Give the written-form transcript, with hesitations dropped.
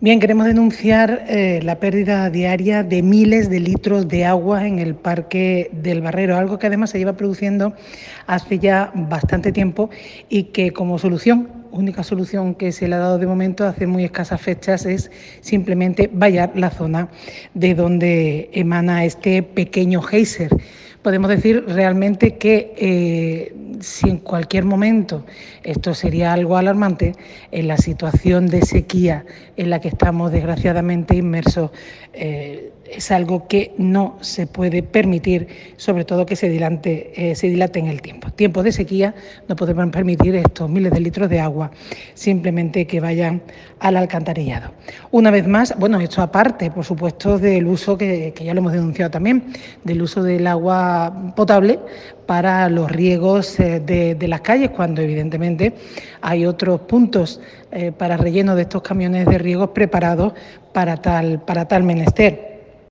Bien, queremos denunciar la pérdida diaria de miles de litros de agua en el Parque del Barrero, algo que además se lleva produciendo hace ya bastante tiempo y que como única solución que se le ha dado de momento hace muy escasas fechas es simplemente vallar la zona de donde emana este pequeño geyser. Podemos decir realmente que si en cualquier momento esto sería algo alarmante, en la situación de sequía en la que estamos desgraciadamente inmersos, es algo que no se puede permitir, sobre todo que se dilate en el tiempo. Tiempos de sequía, no podemos permitir estos miles de litros de agua simplemente que vayan al alcantarillado. Una vez más, bueno, esto aparte, por supuesto, del uso que ya lo hemos denunciado también, del uso del agua potable para los riegos de las calles, cuando evidentemente hay otros puntos para relleno de estos camiones de riegos preparados para tal menester.